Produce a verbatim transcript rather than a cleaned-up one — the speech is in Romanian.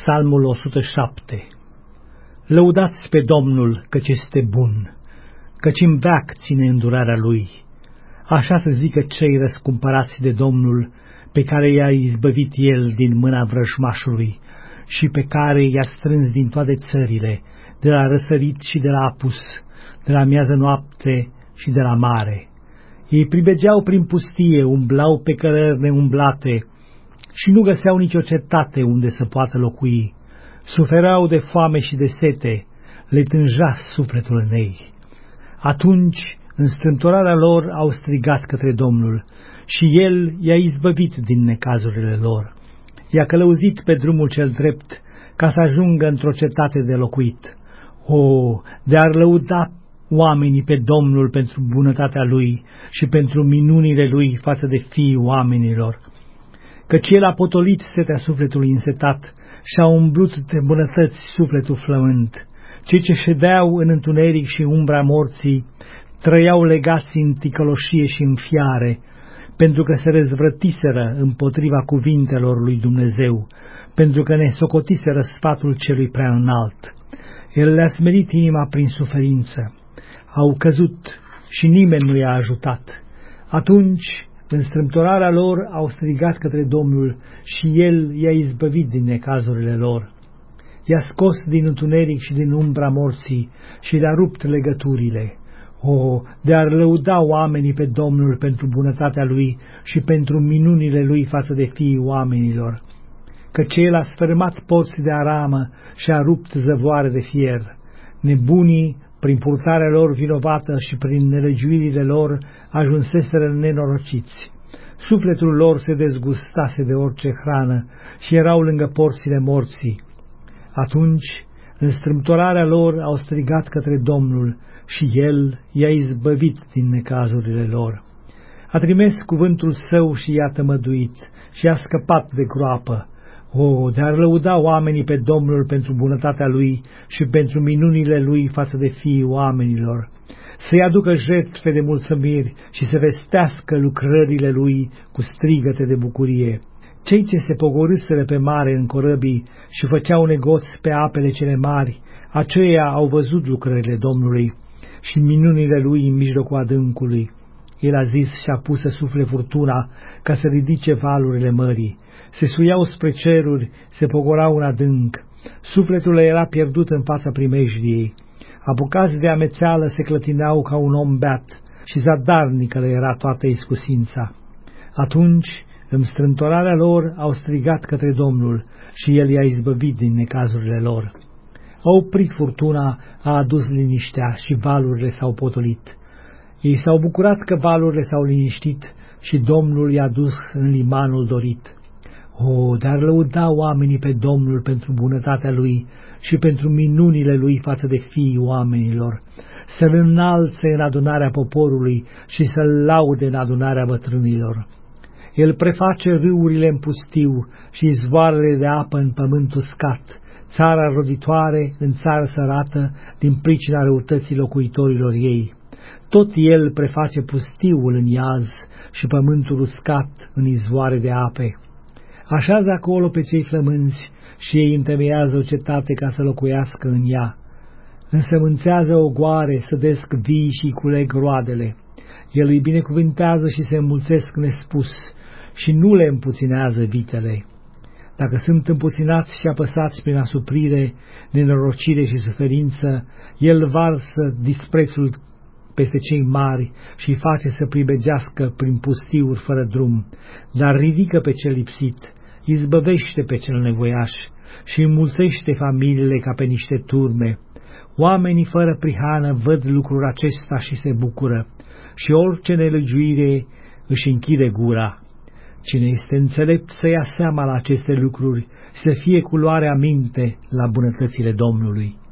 Psalmul o sută șapte. Lăudați pe Domnul, căci este bun, căci în veac ține îndurarea Lui. Așa să zică cei răscumpărați de Domnul, pe care i-a izbăvit El din mâna vrăjmașului și pe care i-a strâns din toate țările, de la răsărit și de la apus, de la miază noapte și de la mare. Ei pribegeau prin pustie, umblau pe cărări neumblate și nu găseau nicio cetate unde să poată locui. Suferau de foame și de sete, le tânja sufletul în ei. Atunci, în strâmtorarea lor, au strigat către Domnul și El i-a izbăvit din necazurile lor. I-a călăuzit pe drumul cel drept ca să ajungă într-o cetate de locuit. O, de-ar lăuda oamenii pe Domnul pentru bunătatea Lui și pentru minunile Lui față de fiii oamenilor, căci El a potolit setea sufletului însetat și a umblut de bunătăți sufletul flământ. Cei ce ședeau în întuneric și umbra morții trăiau legați în ticăloșie și în fiare, pentru că se răzvrătiseră împotriva cuvintelor lui Dumnezeu, pentru că ne socotiseră sfatul celui prea înalt. El le-a smerit inima prin suferință. Au căzut și nimeni nu i-a ajutat. Atunci, în strâmtorarea lor, au strigat către Domnul și El i-a izbăvit din necazurile lor. I-a scos din întuneric și din umbra morții și le-a rupt legăturile. O, de-ar lăuda oamenii pe Domnul pentru bunătatea Lui și pentru minunile Lui față de fiii oamenilor, căci El a sfărâmat porți de aramă și a rupt zăvoare de fier. Nebunii, prin purtarea lor vinovată și prin nelegiuirile lor, ajunseseră nenorociți. Sufletul lor se dezgustase de orice hrană și erau lângă porțile morții. Atunci, în strâmtorarea lor, au strigat către Domnul și El i-a izbăvit din necazurile lor. A trimis cuvântul Său și i-a tămăduit și a scăpat de groapă. O, de-ar lăuda oamenii pe Domnul pentru bunătatea Lui și pentru minunile Lui față de fiii oamenilor, să-i aducă jertfe de mulțumiri și să vestească lucrările Lui cu strigăte de bucurie. Cei ce se pogorâsără pe mare în corăbii și făceau negoți pe apele cele mari, aceia au văzut lucrările Domnului și minunile Lui în mijlocul adâncului. El a zis și a pus să sufle furtuna ca să ridice valurile mării. Se suiau spre ceruri, se pogorau în adânc. Sufletul le era pierdut în fața primejdiei. Apucați de amețeală se clătineau ca un om beat și zadarnică le era toată iscusința. Atunci, în strântorarea lor, au strigat către Domnul și El i-a izbăvit din necazurile lor. A oprit furtuna, a adus liniștea și valurile s-au potolit. Ei s-au bucurat că valurile s-au liniștit și Domnul i-a dus în limanul dorit. O, dar lăuda oamenii pe Domnul pentru bunătatea Lui și pentru minunile Lui față de fiii oamenilor, să-L înalțe în adunarea poporului și să-L laude în adunarea bătrânilor. El preface râurile în pustiu și izvoarele de apă în pământ uscat, țara roditoare în țară sărată din pricina răutății locuitorilor ei. Tot El preface pustiul în iaz și pământul uscat în izvoare de ape. Așează acolo pe cei flămânzi și ei întemeiază o cetate ca să locuiască în ea. Însămânțează ogoare, sădesc vii și culeg roadele. El îi binecuvântează și se înmulțesc nespus și nu le împuținează vitele. Dacă sunt împuținați și apăsați prin asuprire, nenorocire și suferință, El varsă disprețul peste cei mari și face să pribegească prin pustiuri fără drum, dar ridică pe cel lipsit, izbăvește pe cel nevoiaș și înmulțește familiile ca pe niște turme. Oamenii fără prihană văd lucrul acesta și se bucură și orice nelegiuire își închide gura. Cine este înțelept să ia seama la aceste lucruri, să fie cu luarea minte la bunătățile Domnului.